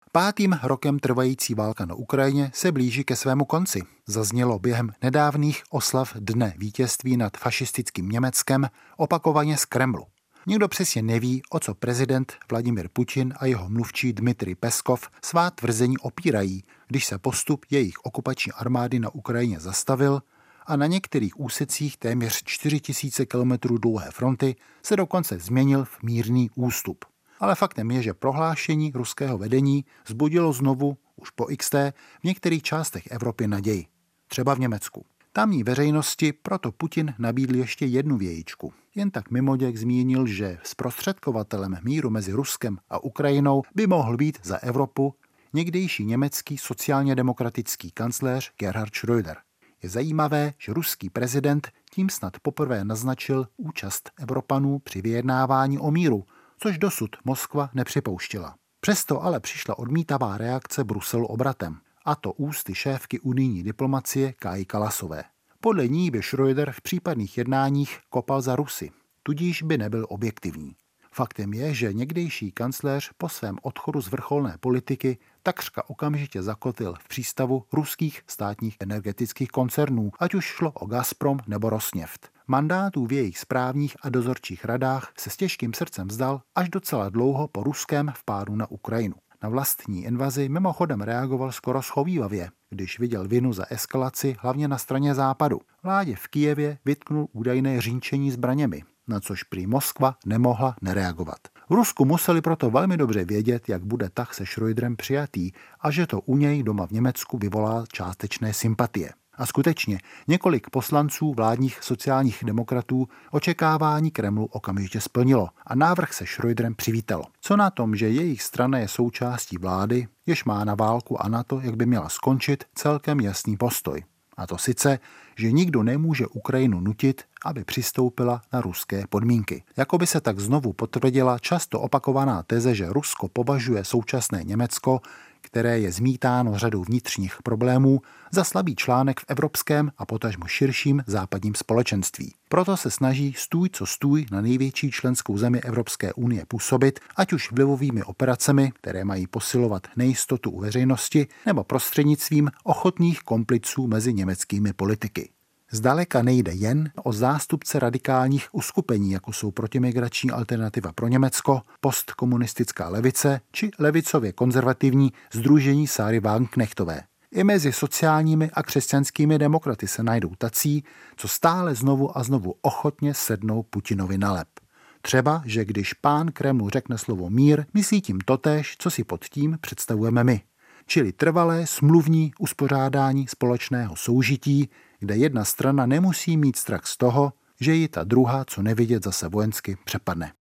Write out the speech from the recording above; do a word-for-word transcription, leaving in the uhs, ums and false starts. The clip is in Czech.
Pátým rokem trvající válka na Ukrajině se blíží ke svému konci. Zaznělo během nedávných oslav Dne vítězství nad fašistickým Německem opakovaně z Kremlu. Nikdo přesně neví, o co prezident Vladimir Putin a jeho mluvčí Dmitrij Peskov svá tvrzení opírají, když se postup jejich okupační armády na Ukrajině zastavil a na některých úsecích téměř čtyři tisíce kilometrů dlouhé fronty se dokonce změnil v mírný ústup. Ale faktem je, že prohlášení ruského vedení vzbudilo znovu, už po iks té, v některých částech Evropy naději. Třeba v Německu. Tamní veřejnosti proto Putin nabídl ještě jednu vějičku. Jen tak mimoděk zmínil, že zprostředkovatelem míru mezi Ruskem a Ukrajinou by mohl být za Evropu někdejší německý sociálně demokratický kancléř Gerhard Schröder. Je zajímavé, že ruský prezident tím snad poprvé naznačil účast Evropanů při vyjednávání o míru, což dosud Moskva nepřipouštěla. Přesto ale přišla odmítavá reakce Bruselu obratem, a to ústy šéfky unijní diplomacie Kaji Kallasové. Podle ní by Schröder v případných jednáních kopal za Rusy, tudíž by nebyl objektivní. Faktem je, že někdejší kancléř po svém odchodu z vrcholné politiky takřka okamžitě zakotil v přístavu ruských státních energetických koncernů, ať už šlo o Gazprom nebo Rosneft. Mandátů v jejich správních a dozorčích radách se s těžkým srdcem vzdal až docela dlouho po ruském vpádu na Ukrajinu. Na vlastní invazi mimochodem reagoval skoro schovívavě, když viděl vinu za eskalaci hlavně na straně západu. Vládě v Kyjevě vytknul údajné řínčení zbraněmi, na což prý Moskva nemohla nereagovat. V Rusku museli proto velmi dobře vědět, jak bude tah se Schröderem přijatý a že to u něj doma v Německu vyvolá částečné sympatie. A skutečně několik poslanců vládních sociálních demokratů očekávání Kremlu okamžitě splnilo a návrh se Schröderem přivítalo. Co na tom, že jejich strana je součástí vlády, jež má na válku a na to, jak by měla skončit, celkem jasný postoj. A to sice, že nikdo nemůže Ukrajinu nutit, aby přistoupila na ruské podmínky. Jakoby se tak znovu potvrdila často opakovaná teze, že Rusko považuje současné Německo, které je zmítáno řadou vnitřních problémů, za slabý článek v evropském a potažmo širším západním společenství. Proto se snaží stůj co stůj na největší členskou zemi Evropské unie působit, ať už vlivovými operacemi, které mají posilovat nejistotu u veřejnosti, nebo prostřednictvím ochotných kompliců mezi německými politiky. Zdaleka nejde jen o zástupce radikálních uskupení, jako jsou protimigrační alternativa pro Německo, postkomunistická levice či levicově konzervativní sdružení Sáry Wagenknechtové. I mezi sociálními a křesťanskými demokraty se najdou tací, co stále znovu a znovu ochotně sednou Putinovi na lep. Třeba, že když pán Kremlu řekne slovo mír, myslí tím totéž, co si pod tím představujeme my. Čili trvalé smluvní uspořádání společného soužití, kde jedna strana nemusí mít strach z toho, že ji ta druhá co nevidět zase vojensky přepadne.